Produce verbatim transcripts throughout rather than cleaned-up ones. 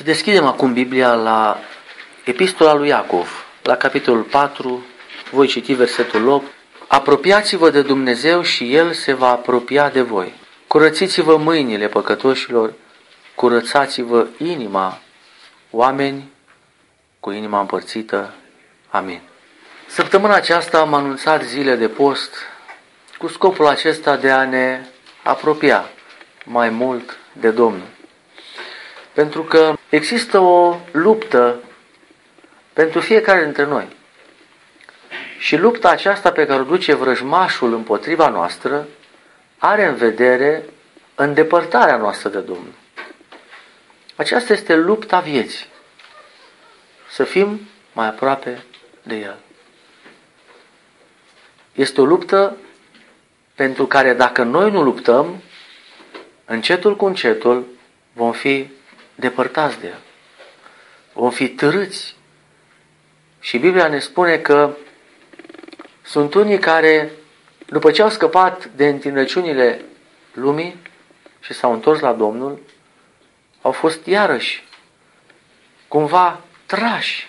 Să deschidem acum Biblia la Epistola lui Iacov, la capitolul patru, voi citi versetul opt. Apropiați-vă de Dumnezeu și El se va apropia de voi. Curățiți-vă mâinile păcătoșilor, curățați-vă inima, oameni cu inima împărțită. Amin. Săptămâna aceasta am anunțat zile de post cu scopul acesta de a ne apropia mai mult de Domnul. Pentru că există o luptă pentru fiecare dintre noi. Și lupta aceasta pe care o duce vrăjmașul împotriva noastră are în vedere îndepărtarea noastră de Domnul. Aceasta este lupta vieții. Să fim mai aproape de El. Este o luptă pentru care dacă noi nu luptăm, încetul cu încetul vom fi depărtați de El. Vom fi târâți. Și Biblia ne spune că sunt unii care, după ce au scăpat de întinăciunile lumii și s-au întors la Domnul, au fost iarăși cumva trași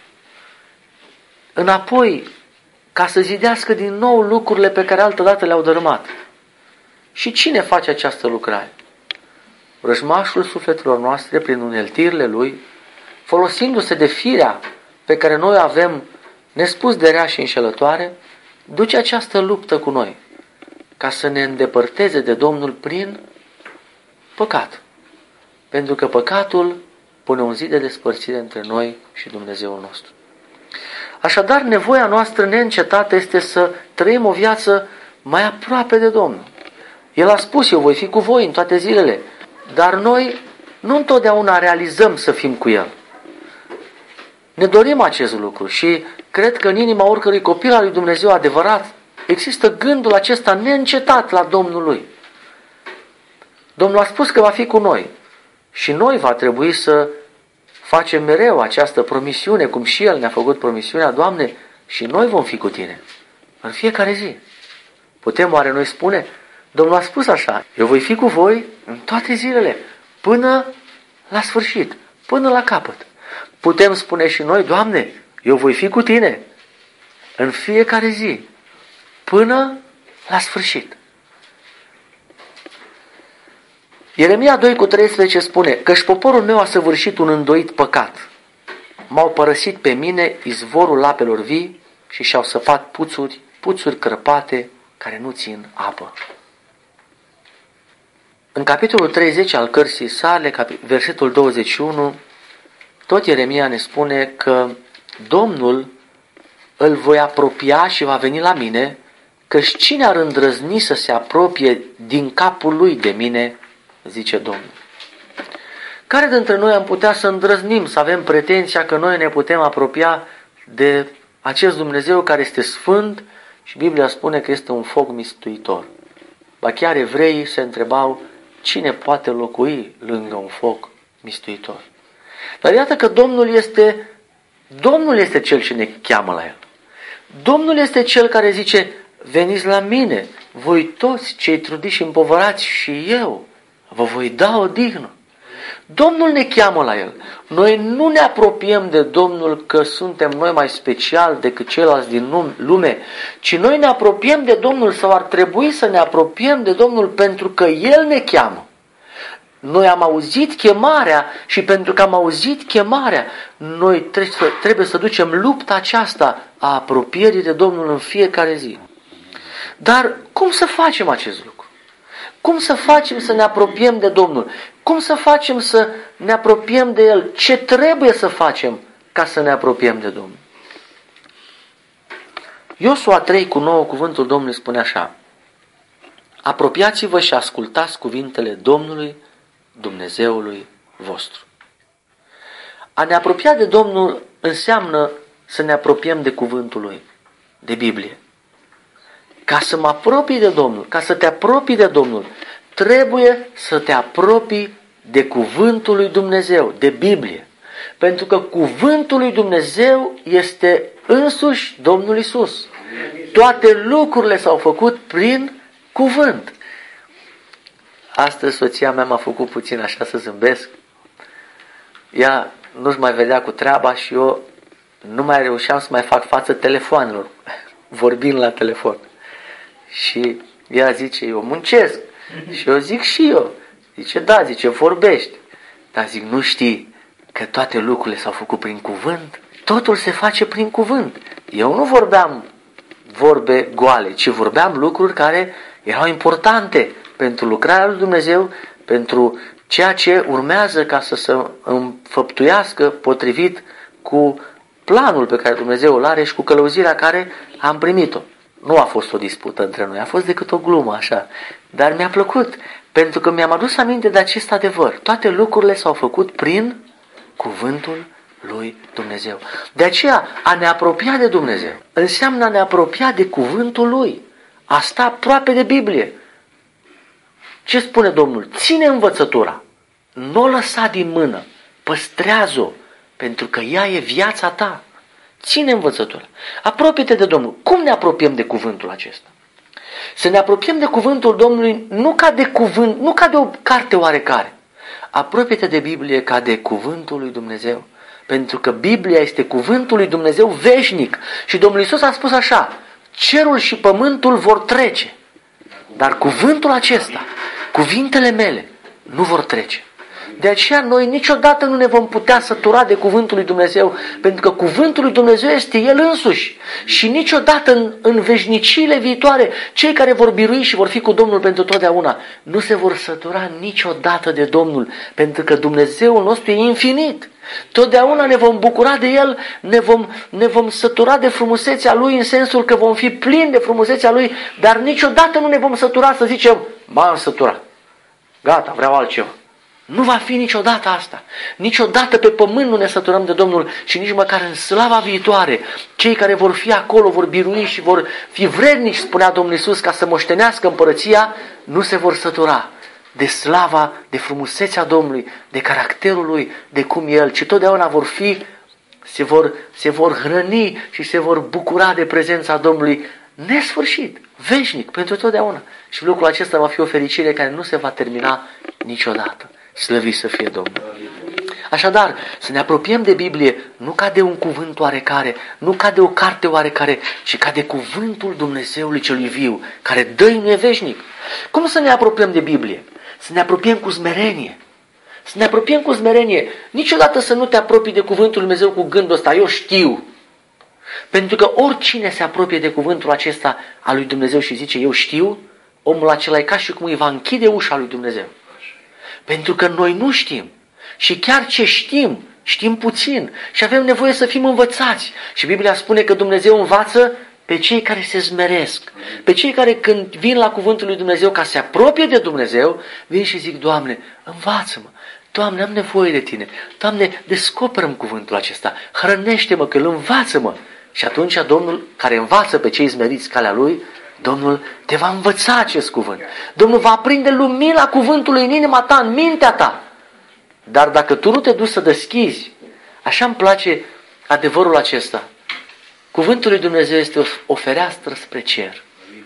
înapoi ca să zidească din nou lucrurile pe care altădată le-au dărâmat. Și cine face această lucrare? Vrăjmașul sufletelor noastre, prin uneltirile lui, folosindu-se de firea pe care noi o avem nespus de rea și înșelătoare, duce această luptă cu noi, ca să ne îndepărteze de Domnul prin păcat. Pentru că păcatul pune un zid de despărțire între noi și Dumnezeul nostru. Așadar, nevoia noastră neîncetată este să trăim o viață mai aproape de Domnul. El a spus, eu voi fi cu voi în toate zilele, dar noi nu întotdeauna realizăm să fim cu El. Ne dorim acest lucru și cred că în inima oricărui copil al lui Dumnezeu adevărat există gândul acesta neîncetat la Domnul lui. Domnul a spus că va fi cu noi și noi va trebui să facem mereu această promisiune, cum și El ne-a făcut promisiunea, Doamne, și noi vom fi cu Tine în fiecare zi. Putem oare noi spune? Domnul a spus așa, eu voi fi cu voi în toate zilele, până la sfârșit, până la capăt. Putem spune și noi, Doamne, eu voi fi cu Tine în fiecare zi, până la sfârșit. Ieremia doi cu treisprezece spune, căci poporul meu a săvârșit un îndoit păcat. M-au părăsit pe mine izvorul apelor vii și și-au săpat puțuri, puțuri crăpate care nu țin apă. În capitolul treizeci al cărții sale, versetul douăzeci și unu, tot Ieremia ne spune că Domnul îl voi apropia și va veni la mine, căci cine ar îndrăzni să se apropie din capul lui de mine, zice Domnul. Care dintre noi am putea să îndrăznim, să avem pretenția că noi ne putem apropia de acest Dumnezeu care este sfânt și Biblia spune că este un foc mistuitor. Ba chiar evreii se întrebau cine poate locui lângă un foc mistuitor. Dar iată că Domnul este, Domnul este Cel ce ne cheamă la El. Domnul este Cel care zice, veniți la mine, voi toți cei trudiți și împovărați și eu vă voi da odihnă. Domnul ne cheamă la El. Noi nu ne apropiem de Domnul că suntem noi mai special decât ceilalți din lume, ci noi ne apropiem de Domnul sau ar trebui să ne apropiem de Domnul pentru că El ne cheamă. Noi am auzit chemarea și pentru că am auzit chemarea, noi trebuie să, trebuie să ducem lupta aceasta a apropierii de Domnul în fiecare zi. Dar cum să facem acest lucru? Cum să facem să ne apropiem de Domnul? Cum să facem să ne apropiem de El? Ce trebuie să facem ca să ne apropiem de Domnul? Iosua trei cu nouă, cuvântul Domnului spune așa, apropiați-vă și ascultați cuvintele Domnului, Dumnezeului vostru. A ne apropia de Domnul înseamnă să ne apropiem de cuvântul Lui, de Biblie. Ca să mă apropii de Domnul, ca să te apropii de Domnul, trebuie să te apropii de cuvântul lui Dumnezeu, de Biblie. Pentru că cuvântul lui Dumnezeu este însuși Domnul Iisus. Toate lucrurile s-au făcut prin cuvânt. Astăzi soția mea m-a făcut puțin așa să zâmbesc. Ea nu-și mai vedea cu treaba și eu nu mai reușeam să mai fac față telefonelor, vorbind la telefon. Și ea zice, eu muncesc. Și eu zic și eu. Zice, da, zice, vorbești. Dar zic, nu știi că toate lucrurile s-au făcut prin cuvânt? Totul se face prin cuvânt. Eu nu vorbeam vorbe goale, ci vorbeam lucruri care erau importante pentru lucrarea lui Dumnezeu, pentru ceea ce urmează ca să se înfăptuiască potrivit cu planul pe care Dumnezeu îl are și cu călăuzirea care am primit-o. Nu a fost o dispută între noi, a fost decât o glumă așa. Dar mi-a plăcut, pentru că mi-am adus aminte de acest adevăr. Toate lucrurile s-au făcut prin cuvântul lui Dumnezeu. De aceea, a ne apropia de Dumnezeu înseamnă a ne apropia de cuvântul lui. A sta aproape de Biblie. Ce spune Domnul? Ține învățătura. Nu o lăsa din mână. Păstrează-o, pentru că ea e viața ta. Ține învățătura. Apropie-te de Domnul. Cum ne apropiem de cuvântul acesta? Să ne apropiem de cuvântul Domnului nu ca de cuvânt, nu ca de o carte oarecare. Apropie-te de Biblie ca de cuvântul lui Dumnezeu. Pentru că Biblia este cuvântul lui Dumnezeu veșnic. Și Domnul Iisus a spus așa, cerul și pământul vor trece. Dar cuvântul acesta, cuvintele mele, nu vor trece. De aceea noi niciodată nu ne vom putea sătura de cuvântul lui Dumnezeu, pentru că cuvântul lui Dumnezeu este El însuși. Și niciodată în, în veșniciile viitoare, cei care vor birui și vor fi cu Domnul pentru totdeauna, nu se vor sătura niciodată de Domnul, pentru că Dumnezeul nostru e infinit. Totdeauna ne vom bucura de El, ne vom, ne vom sătura de frumusețea Lui, în sensul că vom fi plini de frumusețea Lui, dar niciodată nu ne vom sătura să zicem, m-am săturat, gata, vreau altceva. Nu va fi niciodată asta. Niciodată pe pământ nu ne săturăm de Domnul și nici măcar în slava viitoare. Cei care vor fi acolo vor birui și vor fi vrednici, spunea Domnul Iisus, ca să moștenească împărăția, nu se vor sătura de slava, de frumusețea Domnului, de caracterul Lui, de cum e El, ci totdeauna vor fi, se vor, se vor hrăni și se vor bucura de prezența Domnului nesfârșit, veșnic, pentru totdeauna. Și lucrul acesta va fi o fericire care nu se va termina niciodată. Slăvit să fie Domnul. Așadar, să ne apropiem de Biblie nu ca de un cuvânt oarecare, nu ca de o carte oarecare, ci ca de cuvântul Dumnezeului celui viu, care dăinuie veșnic. Cum să ne apropiem de Biblie? Să ne apropiem cu smerenie. Să ne apropiem cu smerenie. Niciodată să nu te apropii de cuvântul Lui Dumnezeu cu gândul ăsta, eu știu. Pentru că oricine se apropie de cuvântul acesta al lui Dumnezeu și zice, eu știu, omul acela e ca și cum îi va închide ușa lui Dumnezeu. Pentru că noi nu știm. Și chiar ce știm, știm puțin. Și avem nevoie să fim învățați. Și Biblia spune că Dumnezeu învață pe cei care se smeresc. Pe cei care când vin la cuvântul lui Dumnezeu ca să se apropie de Dumnezeu, vin și zic, Doamne, învață-mă. Doamne, am nevoie de Tine. Doamne, descoperă-mi cuvântul acesta. Hrănește-mă, că îl învață-mă. Și atunci Domnul, care învață pe cei smeriți calea Lui, Domnul te va învăța acest cuvânt. Domnul va aprinde lumina cuvântului în inima ta, în mintea ta. Dar dacă tu nu te duci să deschizi, așa îmi place adevărul acesta. Cuvântul lui Dumnezeu este o, o fereastră spre cer.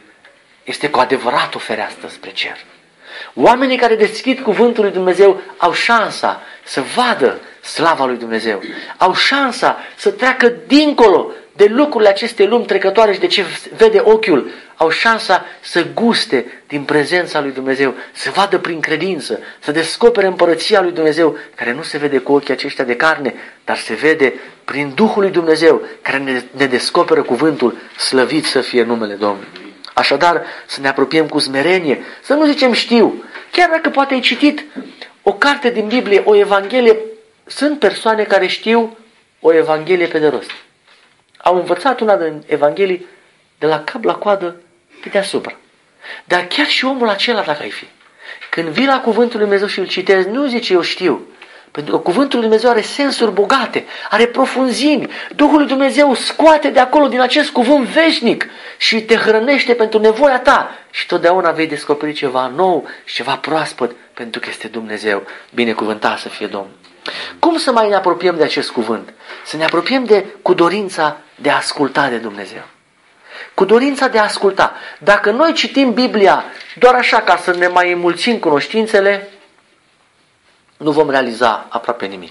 Este cu adevărat o fereastră spre cer. Oamenii care deschid cuvântul lui Dumnezeu au șansa să vadă slava lui Dumnezeu. Au șansa să treacă dincolo de lucrurile acestei lumi trecătoare și de ce vede ochiul. Au șansa să guste din prezența lui Dumnezeu, să vadă prin credință, să descopere împărăția lui Dumnezeu, care nu se vede cu ochii aceștia de carne, dar se vede prin Duhul lui Dumnezeu, care ne, ne descoperă cuvântul, slăvit să fie numele Domnului. Așadar, să ne apropiem cu smerenie, să nu zicem știu. Chiar dacă poate ai citit o carte din Biblie, o Evanghelie, sunt persoane care știu o Evanghelie pe de rost. Au învățat una din Evanghelii de la cap la coadă pe deasupra. Dar chiar și omul acela, dacă ai fi, când vii la cuvântul lui Dumnezeu și îl citezi, nu zice eu știu. Pentru că cuvântul lui Dumnezeu are sensuri bogate, are profunzimi. Duhul lui Dumnezeu scoate de acolo, din acest cuvânt veșnic și te hrănește pentru nevoia ta. Și totdeauna vei descoperi ceva nou și ceva proaspăt, pentru că este Dumnezeu. Binecuvântat să fie Domnul. Cum să mai ne apropiem de acest cuvânt? Să ne apropiem de, cu dorința de a asculta de Dumnezeu. Cu dorința de a asculta. Dacă noi citim Biblia doar așa ca să ne mai înmulțim cunoștințele, nu vom realiza aproape nimic.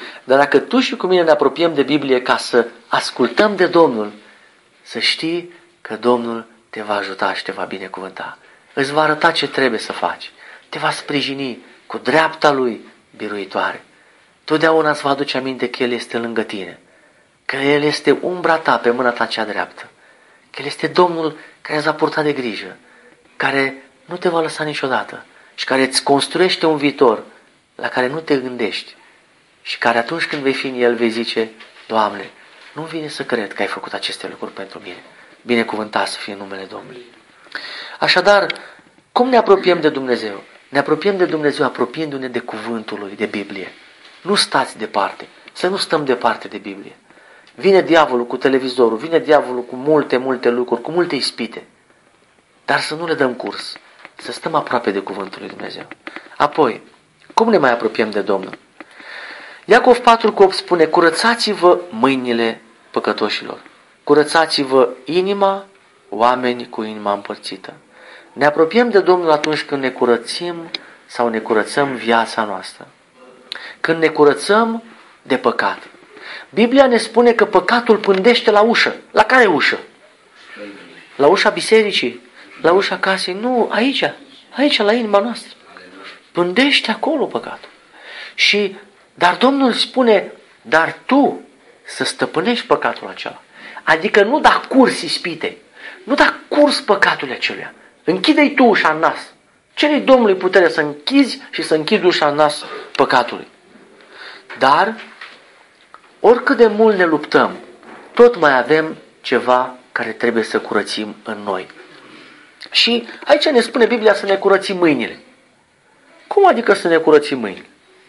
Dar dacă tu și cu mine ne apropiem de Biblie ca să ascultăm de Domnul, să știi că Domnul te va ajuta și te va binecuvânta. Îți va arăta ce trebuie să faci. Te va sprijini cu dreapta Lui biruitoare. Totdeauna îți va aduce aminte că El este lângă tine. Că El este umbra ta pe mâna ta cea dreaptă. Că El este Domnul care îți va purta de grijă. Care nu te va lăsa niciodată. Și care îți construiește un viitor la care nu te gândești. Și care atunci când vei fi în El vei zice: Doamne, nu vine să cred că ai făcut aceste lucruri pentru mine. Binecuvântat să fie numele Domnului. Așadar, cum ne apropiem de Dumnezeu? Ne apropiem de Dumnezeu apropiindu-ne de cuvântul Lui, de Biblie. Nu stați departe, să nu stăm departe de Biblie. Vine diavolul cu televizorul, vine diavolul cu multe, multe lucruri, cu multe ispite. Dar să nu le dăm curs, să stăm aproape de cuvântul Lui Dumnezeu. Apoi, cum ne mai apropiem de Domnul? Iacov patru cu opt spune: curățați-vă mâinile păcătoșilor, curățați-vă inima, oameni cu inima împărțită. Ne apropiem de Domnul atunci când ne curățim sau ne curățăm viața noastră. Când ne curățăm de păcat. Biblia ne spune că păcatul pândește la ușă. La care ușă? La ușa bisericii? La ușa casei? Nu, aici. Aici, la inima noastră. Pândește acolo păcatul. Și, dar Domnul spune: dar tu să stăpânești păcatul acela. Adică nu da curs ispitei. Nu da curs păcatului acelea. Închide-i tu ușa în nas. Cere-i Domnului putere să închizi și să închizi ușa în nas păcatului. Dar, oricât de mult ne luptăm, tot mai avem ceva care trebuie să curățim în noi. Și aici ne spune Biblia să ne curățim mâinile. Cum adică să ne curățim mâinile?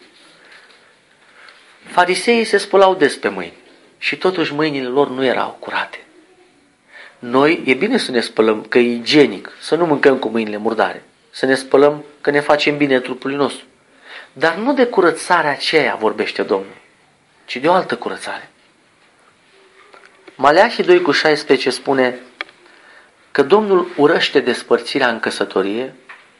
Fariseii se spălau des pe mâini și totuși mâinile lor nu erau curate. Noi, e bine să ne spălăm, că e igienic, să nu mâncăm cu mâinile murdare, să ne spălăm că ne facem bine trupului nostru. Dar nu de curățarea aceea vorbește Domnul, ci de o altă curățare. Maleahi doi cu șaisprezece spune că Domnul urăște despărțirea în căsătorie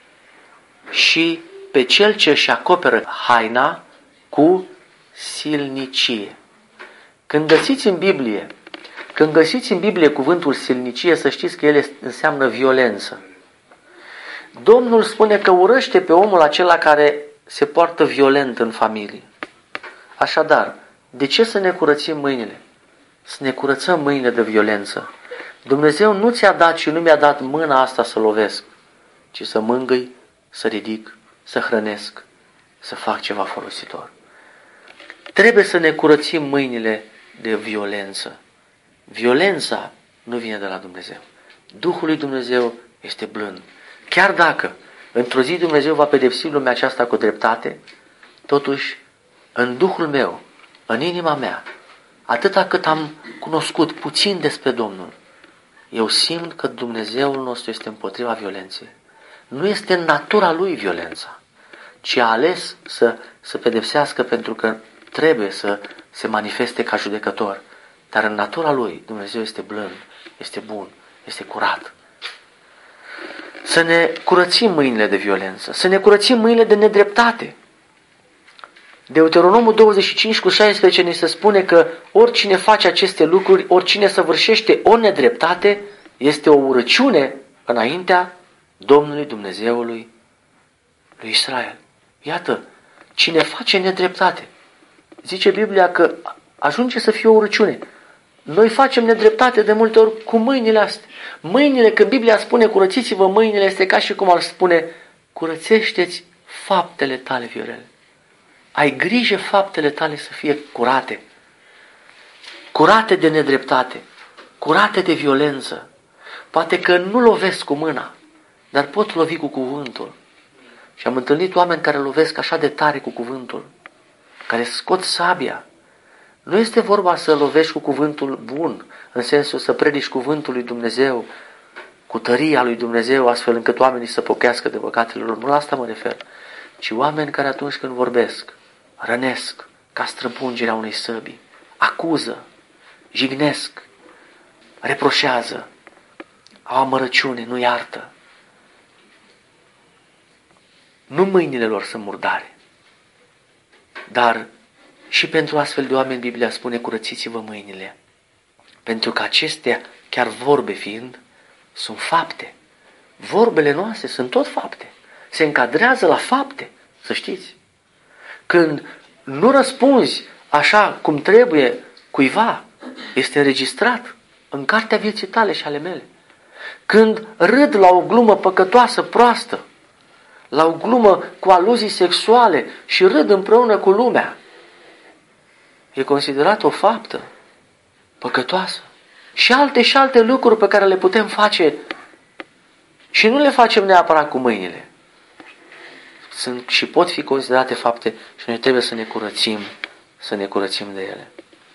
și pe cel ce își acoperă haina cu silnicie. Când găsiți în Biblie, când găsiți în Biblie cuvântul silnicie, să știți că el înseamnă violență. Domnul spune că urăște pe omul acela care se poartă violent în familie. Așadar, de ce să ne curățim mâinile? Să ne curățăm mâinile de violență. Dumnezeu nu ți-a dat și nu mi-a dat mâna asta să lovesc, ci să mângâi, să ridic, să hrănesc, să fac ceva folositor. Trebuie să ne curățim mâinile de violență. Violența nu vine de la Dumnezeu. Duhul lui Dumnezeu este blând. Chiar dacă într-o zi Dumnezeu va pedepsi lumea aceasta cu dreptate, totuși în Duhul meu, în inima mea, atâta cât am cunoscut puțin despre Domnul, eu simt că Dumnezeul nostru este împotriva violenței. Nu este în natura Lui violența, ci a ales să, să pedepsească pentru că trebuie să se manifeste ca judecător. Dar în natura Lui Dumnezeu este blând, este bun, este curat. Să ne curățim mâinile de violență, să ne curățim mâinile de nedreptate. Deuteronomul douăzeci și cinci cu șaisprezece ne se spune că oricine face aceste lucruri, oricine săvârșește o nedreptate, este o urăciune înaintea Domnului Dumnezeului lui Israel. Iată, cine face nedreptate, zice Biblia că ajunge să fie o urăciune. Noi facem nedreptate de multe ori cu mâinile astea. Mâinile, când Biblia spune curățiți-vă mâinile, este ca și cum ar spune curățește-ți faptele tale viorele. Ai grijă faptele tale să fie curate. Curate de nedreptate, curate de violență. Poate că nu lovesc cu mâna, dar pot lovi cu cuvântul. Și am întâlnit oameni care lovesc așa de tare cu cuvântul, care scot sabia. Nu este vorba să lovești cu cuvântul bun, în sensul să predici cuvântul lui Dumnezeu, cu tăria lui Dumnezeu, astfel încât oamenii să pocăiască de păcatele lor. Nu la asta mă refer, ci oameni care atunci când vorbesc, rănesc ca străpungerea unei săbii, acuză, jignesc, reproșează, au amărăciune, nu iartă. Nu mâinile lor sunt murdare, dar Și pentru astfel de oameni, Biblia spune, curățiți-vă mâinile. Pentru că acestea, chiar vorbe fiind, sunt fapte. Vorbele noastre sunt tot fapte. Se încadrează la fapte, să știți. Când nu răspunzi așa cum trebuie cuiva, este înregistrat în cartea vieții tale și ale mele. Când râd la o glumă păcătoasă, proastă, la o glumă cu aluzii sexuale și râd împreună cu lumea, e considerat o faptă păcătoasă. Și alte și alte lucruri pe care le putem face și nu le facem neapărat cu mâinile. Sunt și pot fi considerate fapte și noi trebuie să ne curățim, să ne curățim de ele.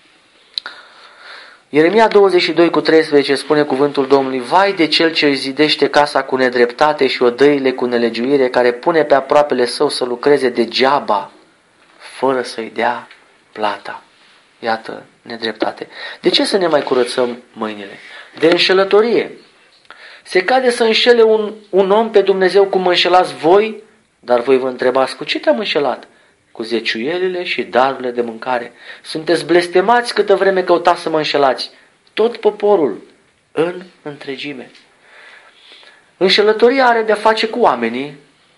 Ieremia douăzeci și doi cu treisprezece spune cuvântul Domnului: vai de cel ce își zidește casa cu nedreptate și odăile cu nelegiuire, care pune pe aproapele său să lucreze degeaba, fără să-i dea plata. Iată, nedreptate. De ce să ne mai curățăm mâinile? De înșelătorie. Se cade să înșele un, un om pe Dumnezeu cum înșelați voi, dar voi vă întrebați, cu ce te-am înșelat? Cu zeciuielile și darurile de mâncare. Sunteți blestemați câtă vreme căutați să mă înșelați. Tot poporul în întregime. Înșelătoria are de-a face cu oamenii,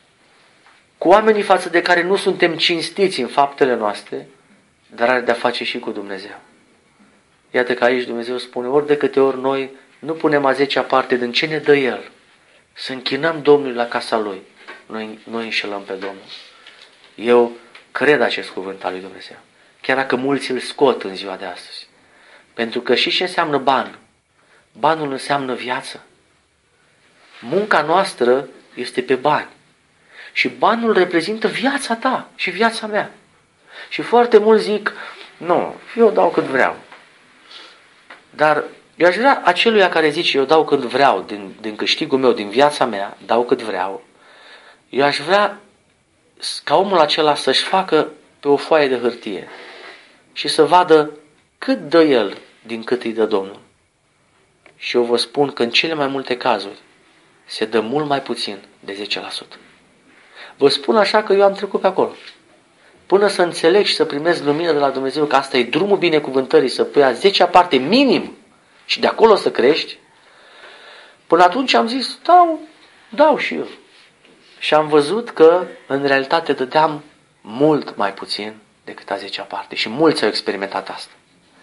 cu oamenii față de care nu suntem cinstiți în faptele noastre, dar are de-a face și cu Dumnezeu. Iată că aici Dumnezeu spune, ori de câte ori noi nu punem a zecea parte din ce ne dă El, să închinăm Domnului la casa Lui, noi, noi înșelăm pe Domnul. Eu cred acest cuvânt al lui Dumnezeu, chiar dacă mulți îl scot în ziua de astăzi. Pentru că și ce înseamnă ban? Banul înseamnă viață. Munca noastră este pe bani. Și banul reprezintă viața ta și viața mea. Și foarte mulți zic, nu, eu dau cât vreau. Dar eu aș vrea aceluia care zice, eu dau cât vreau, din, din câștigul meu, din viața mea, dau cât vreau. Eu aș vrea ca omul acela să-și facă pe o foaie de hârtie și să vadă cât dă el din cât îi dă Domnul. Și eu vă spun că în cele mai multe cazuri se dă mult mai puțin de zece la sută. Vă spun așa că eu am trecut pe acolo. Până să înțeleg și să primesc lumină de la Dumnezeu că asta e drumul binecuvântării, să pui a zecea parte minim și de acolo să crești, până atunci am zis, dau, dau și eu. Și am văzut că în realitate dădeam mult mai puțin decât a zecea parte. Și mulți au experimentat asta.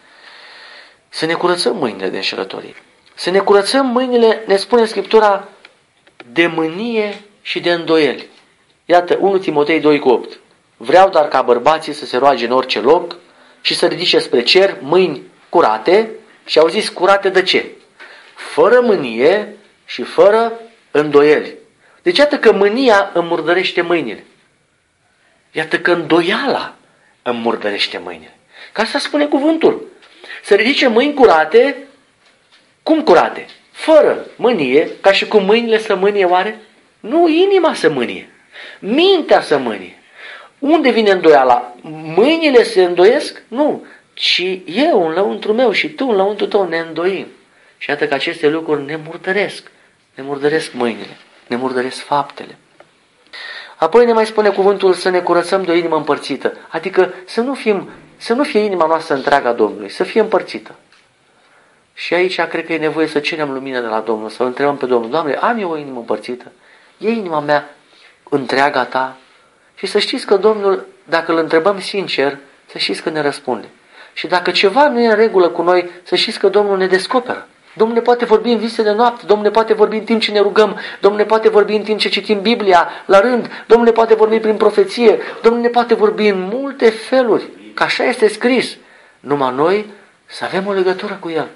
Să ne curățăm mâinile de înșelătorie. Să ne curățăm mâinile, ne spune Scriptura, de mânie și de îndoieli. Iată, unu Timotei doi cu opt. Vreau dar ca bărbații să se roage în orice loc și să ridice spre cer mâini curate. Și au zis curate de ce? Fără mânie și fără îndoieli. Deci iată că mânia îmi murdărește mâinile. Iată că îndoiala îmi murdărește mâinile. Ca asta spune cuvântul. Să ridice mâini curate. Cum curate? Fără mânie, ca și cum mâinile să mânie oare? Nu, inima să mânie. Mintea să mânie. Unde vine îndoiala? Mâinile se îndoiesc? Nu. Ci eu în lăuntru meu și tu în lăuntru tău ne îndoim. Și iată că aceste lucruri ne murdăresc. Ne murdăresc mâinile. Ne murdăresc faptele. Apoi ne mai spune cuvântul să ne curățăm de o inimă împărțită. Adică să nu, fim, să nu fie inima noastră întreaga Domnului, să fie împărțită. Și aici cred că e nevoie să cerem lumină de la Domnul, să întrebăm pe Domnul, Doamne, am eu o inimă împărțită? E inima mea întreaga ta? Și să știți că Domnul, dacă îl întrebăm sincer, să știți că ne răspunde. Și dacă ceva nu e în regulă cu noi, să știți că Domnul ne descoperă. Domnul ne poate vorbi în vise de noapte, Domnul ne poate vorbi în timp ce ne rugăm, Domnul ne poate vorbi în timp ce citim Biblia la rând, Domnul ne poate vorbi prin profeție, Domnul ne poate vorbi în multe feluri, că așa este scris. Numai noi să avem o legătură cu El.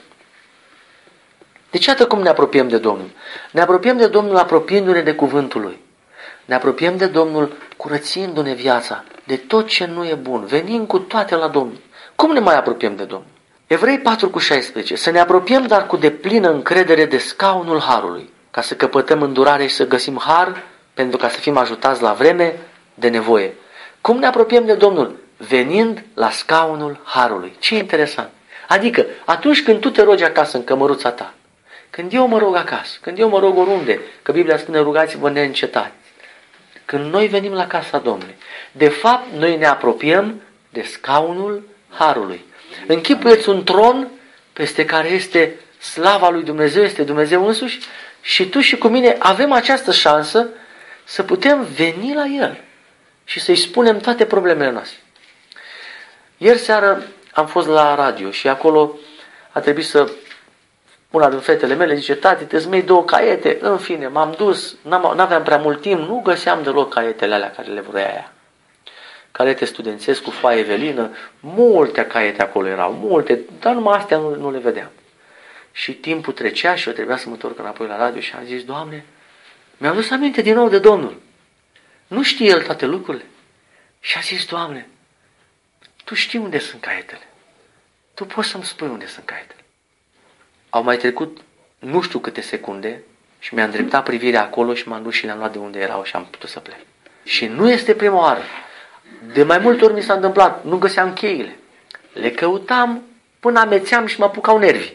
Deci iată cum ne apropiem de Domnul. Ne apropiem de Domnul apropiindu-ne de cuvântul Lui. Ne apropiem de Domnul curățindu-ne viața de tot ce nu e bun, venind cu toate la Domnul. Cum ne mai apropiem de Domnul? Evrei patru cu șaisprezece. Să ne apropiem dar cu deplină încredere de scaunul harului, ca să căpătăm îndurare și să găsim har, pentru ca să fim ajutați la vreme de nevoie. Cum ne apropiem de Domnul? Venind la scaunul harului. Ce interesant! Adică, atunci când tu te rogi acasă în cămăruța ta, când eu mă rog acasă, când eu mă rog oriunde, că Biblia spune rugați-vă neîncetat, când noi venim la casa Domnului, de fapt noi ne apropiem de scaunul harului. Închipuieți un tron peste care este slava lui Dumnezeu, este Dumnezeu însuși, și tu și cu mine avem această șansă să putem veni la El și să-i spunem toate problemele noastre. Ieri seară am fost la radio și acolo a trebuit să, una din fetele mele zice, tati, trebuie să-mi iei două caiete. În fine, m-am dus, n-aveam prea mult timp, nu găseam deloc caietele alea care le vrea ea. Caiete studențesc cu foaie velină, multe caiete acolo erau, multe, dar numai astea nu, nu le vedeam. Și timpul trecea și eu trebuia să mă întorc înapoi la radio și am zis, Doamne, mi-am dus aminte din nou de Domnul. Nu știe El toate lucrurile. Și am zis, Doamne, Tu știi unde sunt caietele. Tu poți să-mi spui unde sunt caietele. Au mai trecut nu știu câte secunde și mi-am îndreptat privirea acolo și m-am dus și le-am luat de unde erau și am putut să plec. Și nu este prima oară. De mai multe ori mi s-a întâmplat, nu găseam cheile. Le căutam până amețeam și mă apucau nervii.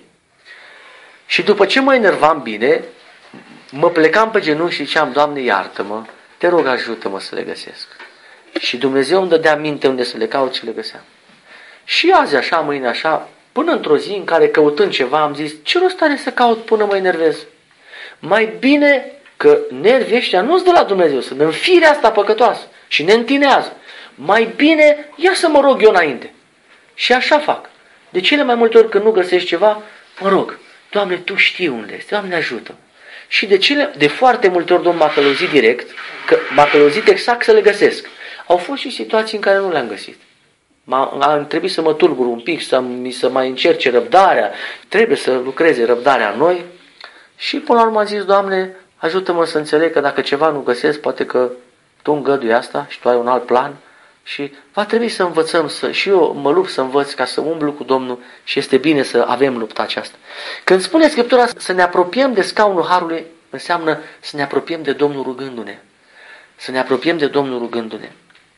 Și după ce mă enervam bine, mă plecam pe genunchi și ziceam, Doamne, iartă-mă, te rog, ajută-mă să le găsesc. Și Dumnezeu îmi dădea minte unde să le caut și le găseam. Și azi așa, mâine așa, până într-o zi în care căutând ceva am zis, ce rost are să caut până mă enervez? Mai bine că nervii ăștia nu-s de la Dumnezeu, sunt în firea asta păcătoasă și ne întinează. Mai bine ia să mă rog eu înainte. Și așa fac. De cele mai multe ori când nu găsești ceva, mă rog, Doamne, Tu știi unde este, Doamne, ajută. Și de, cele, de foarte multe ori Domnul m-a călăuzit direct, că m-a călăuzit exact să le găsesc. Au fost și situații în care nu le-am găsit. M-a trebuit să mă tulbur un pic, să, să mai încerce răbdarea, trebuie să lucreze răbdarea în noi. Și până la urmă am zis, Doamne, ajută-mă să înțeleg că dacă ceva nu găsesc, poate că Tu îngădui asta și Tu ai un alt plan. Și va trebui să învățăm, să, și eu mă lupt să învăț ca să umblu cu Domnul și este bine să avem lupta aceasta. Când spune Scriptura să ne apropiem de scaunul Harului, înseamnă să ne apropiem de Domnul rugându-ne. Să ne apropiem de Domnul rugându-ne.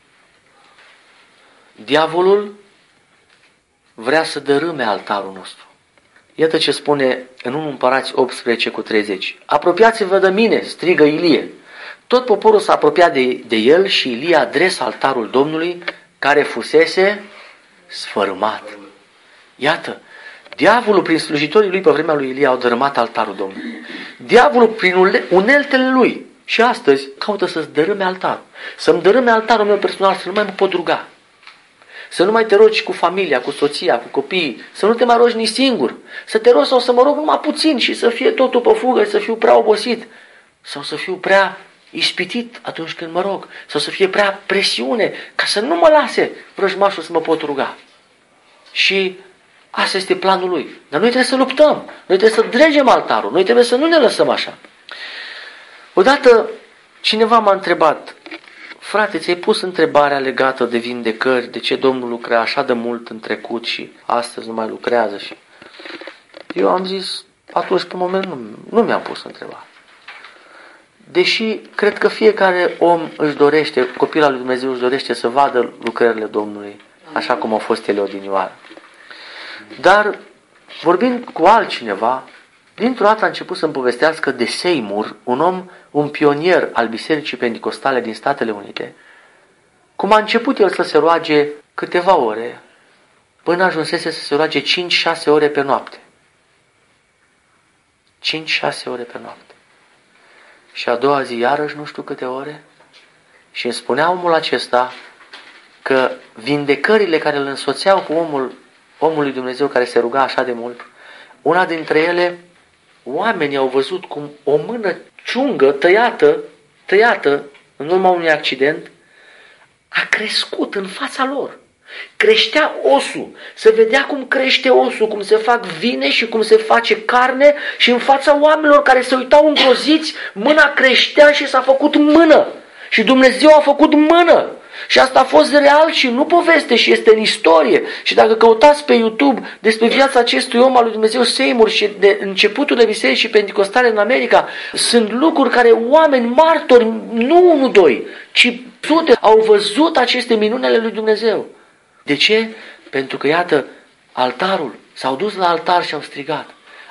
Diavolul vrea să dărâme altarul nostru. Iată ce spune în unu Împărați optsprezece cu treizeci. Apropiați-vă de mine, strigă Ilie. Tot poporul s-a apropiat de, de el și Ilie adresă altarul Domnului care fusese sfărâmat. Iată, diavolul prin slujitorii lui pe vremea lui Ilie au dărâmat altarul Domnului. Diavolul prin uneltele lui și astăzi caută să-ți dărâme altarul. Să-mi dărâme altarul meu personal, să nu mai mă pot ruga. Să nu mai te rogi cu familia, cu soția, cu copiii, să nu te mai rogi nici singur. Să te rogi sau să mă rog numai puțin și să fie totul pe fugă, să fiu prea obosit. Sau să fiu prea ispitit atunci când mă rog. Sau să fie prea presiune, ca să nu mă lase vrăjmașul să mă pot ruga. Și asta este planul lui. Dar noi trebuie să luptăm. Noi trebuie să dregem altarul. Noi trebuie să nu ne lăsăm așa. Odată cineva m-a întrebat, frate, ți-ai pus întrebarea legată de vindecări, de ce Domnul lucra așa de mult în trecut și astăzi nu mai lucrează? Și eu am zis, atunci pe moment nu, nu mi-am pus întrebarea. Deși cred că fiecare om își dorește, copilul lui Dumnezeu își dorește să vadă lucrările Domnului, așa cum au fost ele odinioară. Dar, vorbind cu altcineva, dintr-o dată a început să-mi povestească de Seymour, un om, un pionier al Bisericii Pentecostale din Statele Unite, cum a început el să se roage câteva ore, până ajunsese să se roage cinci șase ore pe noapte. cinci șase ore pe noapte. Și a doua zi, iarăși nu știu câte ore, și îmi spunea omul acesta că vindecările care îl însoțeau cu omul, omul lui Dumnezeu care se ruga așa de mult, una dintre ele, oamenii au văzut cum o mână ciungă, tăiată, tăiată în urma unui accident, a crescut în fața lor. Creștea osul, se vedea cum crește osul, cum se fac vine și cum se face carne și în fața oamenilor care se uitau îngroziți, mâna creștea și s-a făcut mână. Și Dumnezeu a făcut mână. Și asta a fost real și nu poveste și este în istorie. Și dacă căutați pe YouTube despre viața acestui om al lui Dumnezeu Seymour și de începuturile bisericii pentecostale în America, sunt lucruri care oameni martori, nu unul, doi, ci sute au văzut aceste minuni ale lui Dumnezeu. De ce? Pentru că, iată, altarul, s-au dus la altar și au strigat.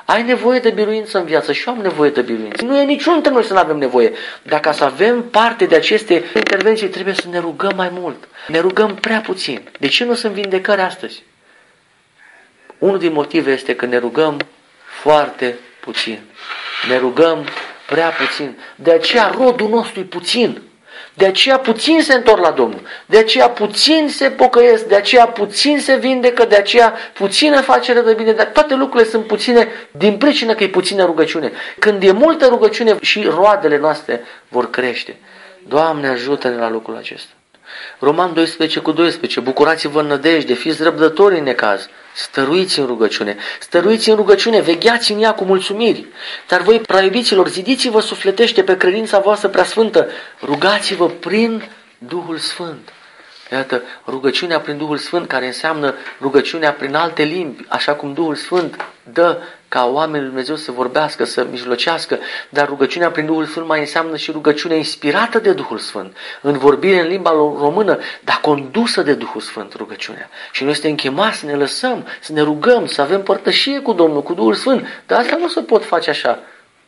Ai nevoie de biruință în viață și eu am nevoie de biruință. Nu e niciunul dintre noi să nu avem nevoie. Dacă să avem parte de aceste intervenții, trebuie să ne rugăm mai mult. Ne rugăm prea puțin. De ce nu sunt vindecări astăzi? Unul din motive este că ne rugăm foarte puțin. Ne rugăm prea puțin. De aceea rodul nostru e puțin. De aceea puțin se întorc la Domnul. De aceea puțin se pocăiesc. De aceea puțin se vindecă. De aceea puțină facere de bine. Dar toate lucrurile sunt puține din pricină că e puțină rugăciune. Când e multă rugăciune și roadele noastre vor crește. Doamne, ajută-ne la lucrul acesta. Roman doisprezece cu doisprezece. Bucurați-vă în nădejde, fiți răbdători în necaz, stăruiți în rugăciune, stăruiți în rugăciune, vegheați în ea cu mulțumiri. Dar voi, preiubiților, zidiți-vă sufletește pe credința voastră preasfântă, rugați-vă prin Duhul Sfânt. Iată, rugăciunea prin Duhul Sfânt, care înseamnă rugăciunea prin alte limbi, așa cum Duhul Sfânt dă ca oamenii lui Dumnezeu să vorbească, să mijlocească, dar rugăciunea prin Duhul Sfânt mai înseamnă și rugăciunea inspirată de Duhul Sfânt, în vorbire în limba română, dar condusă de Duhul Sfânt rugăciunea. Și noi suntem chemați să ne lăsăm, să ne rugăm, să avem părtășie cu Domnul, cu Duhul Sfânt, dar asta nu se pot face așa.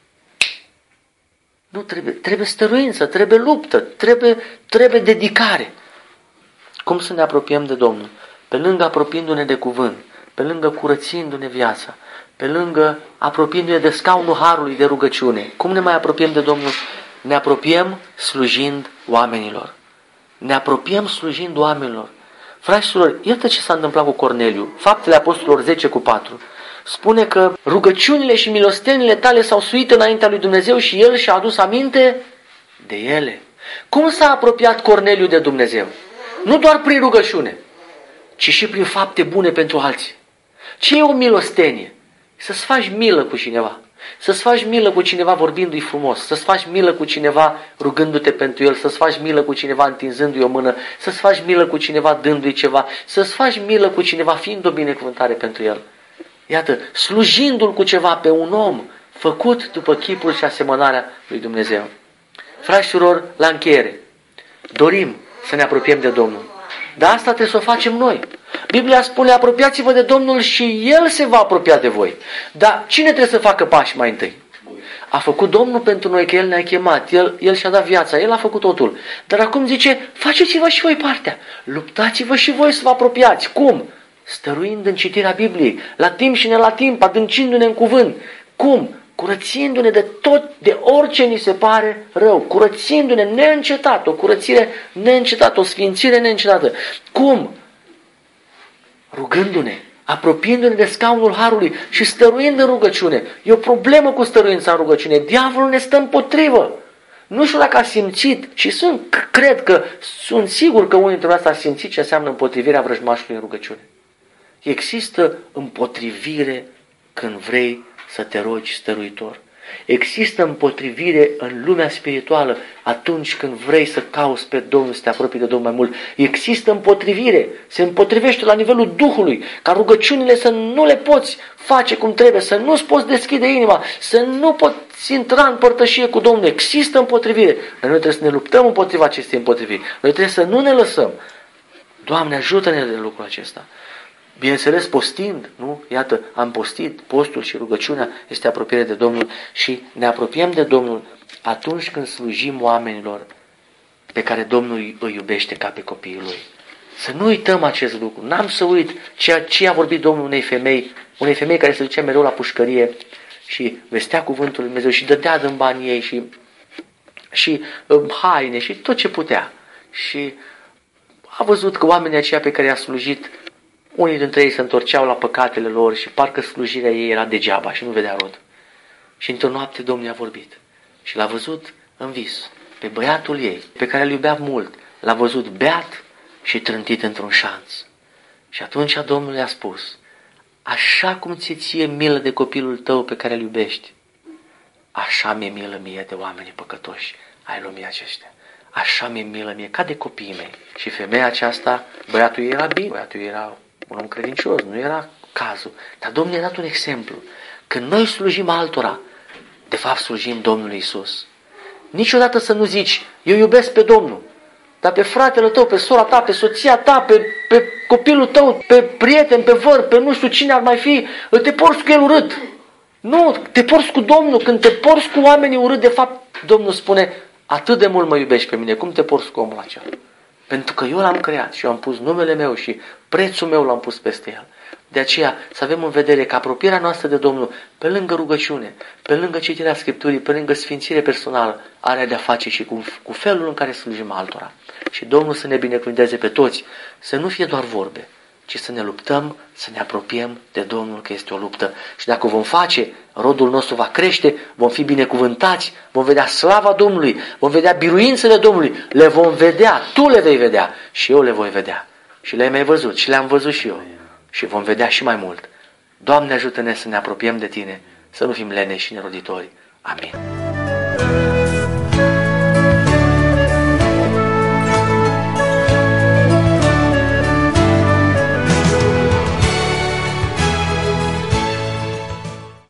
Nu, trebuie, trebuie stăruință, trebuie luptă, trebuie, trebuie dedicare. Cum să ne apropiem de Domnul? Pe lângă apropiindu-ne de cuvânt, pe lângă curățindu-ne viața, pe lângă apropiindu-ne de scaunul harului de rugăciune. Cum ne mai apropiem de Domnul? Ne apropiem slujind oamenilor. Ne apropiem slujind oamenilor. Frați și surori, iată ce s-a întâmplat cu Corneliu. Faptele Apostolilor zece cu patru. Spune că rugăciunile și milostenile tale s-au suit înaintea lui Dumnezeu și el și-a adus aminte de ele. Cum s-a apropiat Corneliu de Dumnezeu? Nu doar prin rugăciune, ci și prin fapte bune pentru alții. Ce e o milostenie? Să-ți faci milă cu cineva. Să-ți faci milă cu cineva vorbindu-i frumos. Să-ți faci milă cu cineva rugându-te pentru el. Să-ți faci milă cu cineva întinzându-i o mână. Să-ți faci milă cu cineva dându-i ceva. Să-ți faci milă cu cineva fiind o binecuvântare pentru el. Iată, slujindu-l cu ceva pe un om făcut după chipul și asemănarea lui Dumnezeu. Frați și surori, la încheiere, dorim să ne apropiem de Domnul. Dar asta trebuie să o facem noi. Biblia spune, apropiați-vă de Domnul și El se va apropia de voi. Dar cine trebuie să facă pași mai întâi? A făcut Domnul pentru noi, că El ne-a chemat, El, El și-a dat viața, El a făcut totul. Dar acum zice, faceți-vă și voi partea. Luptați-vă și voi să vă apropiați. Cum? Stăruind în citirea Bibliei, la timp și ne la timp, adâncindu-ne în cuvânt. Cum? Curățindu-ne de tot, de orice ni se pare rău, curățindu-ne neîncetat, o curățire neîncetată, o sfințire neîncetată. Cum? Rugându-ne, apropiindu-ne de scaunul harului și stăruind în rugăciune. E o problemă cu stăruința în rugăciune. Diavolul ne stă împotrivă. Nu știu dacă a simțit, și sunt, cred că, sunt sigur că unii dintre voi a simțit ce înseamnă împotrivirea vrăjmașului în rugăciune. Există împotrivire când vrei să te rogi stăruitor. Există împotrivire în lumea spirituală atunci când vrei să cauți pe Domnul, să te apropii de Domnul mai mult. Există împotrivire, se împotrivește la nivelul Duhului, ca rugăciunile să nu le poți face cum trebuie, să nu-ți poți deschide inima, să nu poți intra în părtășie cu Domnul. Există împotrivire, dar noi trebuie să ne luptăm împotriva acestei împotriviri. Noi trebuie să nu ne lăsăm. Doamne, ajută-ne de lucrul acesta. Bineînțeles, postind, nu? Iată, am postit, postul și rugăciunea este apropiere de Domnul și ne apropiem de Domnul atunci când slujim oamenilor pe care Domnul îi iubește ca pe copiii Lui. Să nu uităm acest lucru. N-am să uit ceea ce a vorbit Domnul unei femei, unei femei care se ducea mereu la pușcărie și vestea cuvântul lui Dumnezeu și dădea din banii ei și, și um, haine și tot ce putea. Și a văzut că oamenii aceia pe care i-a slujit, unii dintre ei se întorceau la păcatele lor și parcă slujirea ei era degeaba și nu vedea rod. Și într-o noapte Domnul i-a vorbit și l-a văzut în vis pe băiatul ei, pe care îl iubea mult, l-a văzut beat și trântit într-un șanț. Și atunci Domnul i-a spus, așa cum ți-e ție milă de copilul tău pe care îl iubești, așa mi-e milă mie de oamenii păcătoși ai lumii aceștia. Așa mi-e milă mie, ca de copiii mei. Și femeia aceasta, băiatul ei era bine, băiatul ei era un om credincios, nu era cazul. Dar Domnul i-a dat un exemplu. Când noi slujim altora, de fapt slujim Domnului Iisus. Niciodată să nu zici, eu iubesc pe Domnul, dar pe fratele tău, pe sora ta, pe soția ta, pe, pe copilul tău, pe prieten, pe văr, pe nu știu cine ar mai fi, te porți cu el urât. Nu, te porți cu Domnul. Când te porți cu oamenii urât, de fapt, Domnul spune, atât de mult mă iubești pe mine, cum te porți cu omul acela? Pentru că eu l-am creat și eu am pus numele meu și prețul meu l-am pus peste el. De aceea să avem în vedere că apropierea noastră de Domnul, pe lângă rugăciune, pe lângă citirea Scripturii, pe lângă sfințire personală, are de-a face și cu, cu felul în care slujim altora. Și Domnul să ne binecuvânteze pe toți, să nu fie doar vorbe, ci să ne luptăm, să ne apropiem de Domnul, că este o luptă. Și dacă o vom face, rodul nostru va crește, vom fi binecuvântați, vom vedea slava Domnului, vom vedea biruințele Domnului, le vom vedea, tu le vei vedea și eu le voi vedea. Și le-ai mai văzut și le-am văzut și eu. Și vom vedea și mai mult. Doamne, ajută-ne să ne apropiem de Tine, să nu fim leneși și neroditori. Amin.